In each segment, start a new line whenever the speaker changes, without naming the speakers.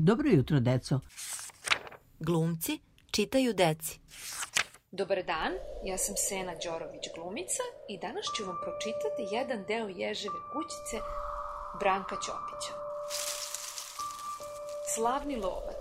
Dobro jutro, deco.
Glumci čitaju deci.
Dobar dan, ja sam Sena Đorović glumica i danas ću vam pročitati jedan deo Ježeve kućice Branka Ćopića. Slavni lovac.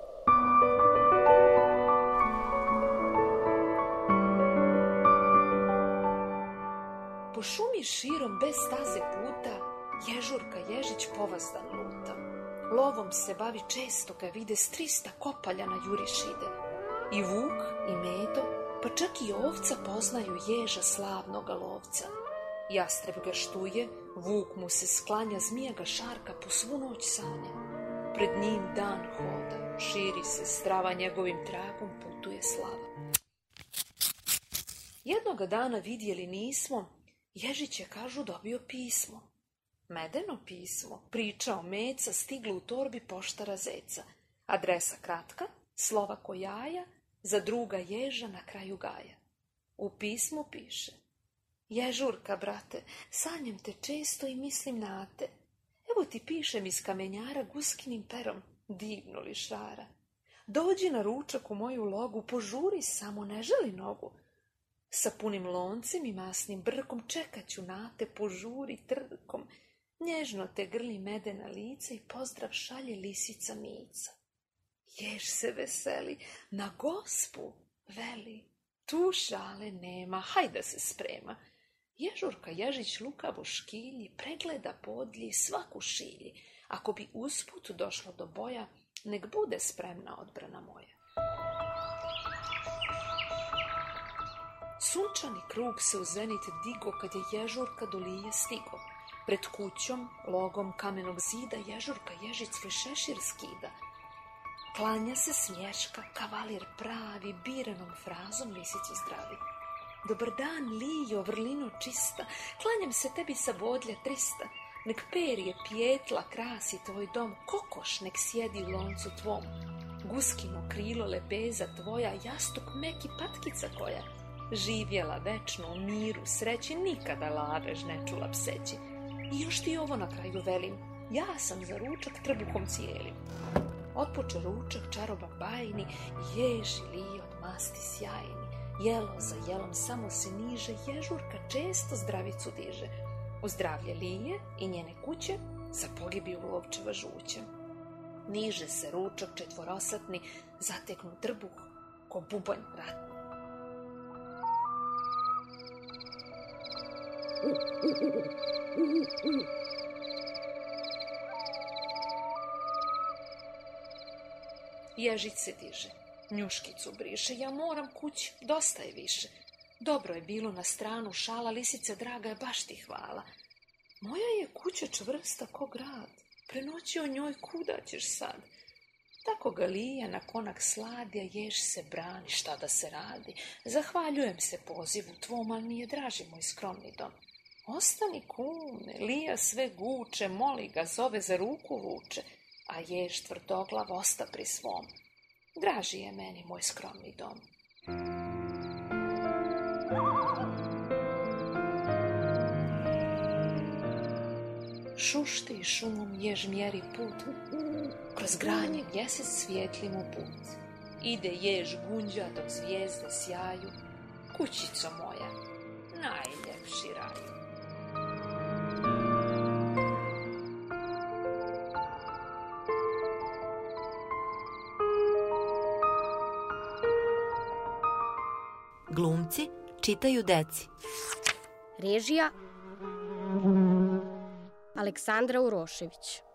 Po šumi širom bez staze puta Ježurka Ježić povazdan luta. Lovom se bavi, često ga vide, s 300 kopalja na juriš ide. I vuk, i medo, pa čak i ovca poznaju Ježa slavnoga lovca. Jastreb ga štuje, vuk mu se sklanja, zmija ga šarka, po svu noć sanja. Pred njim dan hoda, širi se strava, njegovim tragom putuje slava. Jednoga dana vidjeli nismo, Ježić je, kažu, dobio pismo. Medeno pismo, priča o meca, stiglo u torbi poštara zeca. Adresa kratka, slova ko jaja, za druga Ježa na kraju gaja. U pismu piše: Ježurka, brate, sanjam te često i mislim na te. Evo ti pišem iz kamenjara guskinim perom, divno li šara. Dođi na ručak u moju logu, požuri samo, ne želi nogu. Sa punim loncem i masnim brkom čekat ću na te, požuri trkom. Nježno te grli medena lica i pozdrav šalje lisica Mica. Jež se veseli, na gospu veli, tu šale nema, hajda se sprema. Ježurka Ježić lukavo škilji, pregleda podlji, svaku šilji. Ako bi usput došlo do boja, nek bude spremna odbrana moja. Sunčani krug se u zenit digo kad je Ježurka do Lije stigo. Pred kućom, logom kamenog zida, Ježurka Ježić svoj šešir skida. Klanja se smješka, kavalir pravi, biranom frazom lisici zdravi. Dobar dan, Lijo, vrlino čista, klanjam se tebi sa bodlja 300. Nek perje pijetla krasi tvoj dom, kokoš nek sjedi u loncu tvom. Guskino krilo lepeza tvoja, jastuk meki patkica koja. Živjela večno u miru, sreći, nikada lavež ne čula pseći. I još ti ovo na kraju velim, ja sam za ručak trbuhom cijelim. Otpoče ručak čaroban bajni, ježi Lije od masti sjajni. Jelo za jelom samo se niže, Ježurka često zdravicu diže. U zdravlje Lije i njene kuće za pogibiju lovčeva žuće. Niže se ručak četvorosatni, zateknu trbuh ko bubanj ratni. Ježić se diže, njuškicu briše, ja moram kući, dosta je više. Dobro je bilo na stranu šala, lisice draga je, baš ti hvala. Moja je kuća čvrsta ko grad, prenoćio njoj kuda ćeš sad? Tako ga Lija na konak sladija, Jež se brani, šta da se radi. Zahvaljujem se pozivu tvom, ali mi je draži moj skromni dom. Ostani kume, Lija sve guče, moli ga, zove, za ruku vuče, a Jež tvrdoglav osta pri svom. Draži je meni moj skromni dom. Šušti šumom Jež mjeri put, kroz granje mjesec svijetli mu put. Ide Jež gunđa dok zvijezde sjaju, kućico moja, najljepši raju.
Glumci čitaju deci.
Režija Aleksandra Urošević.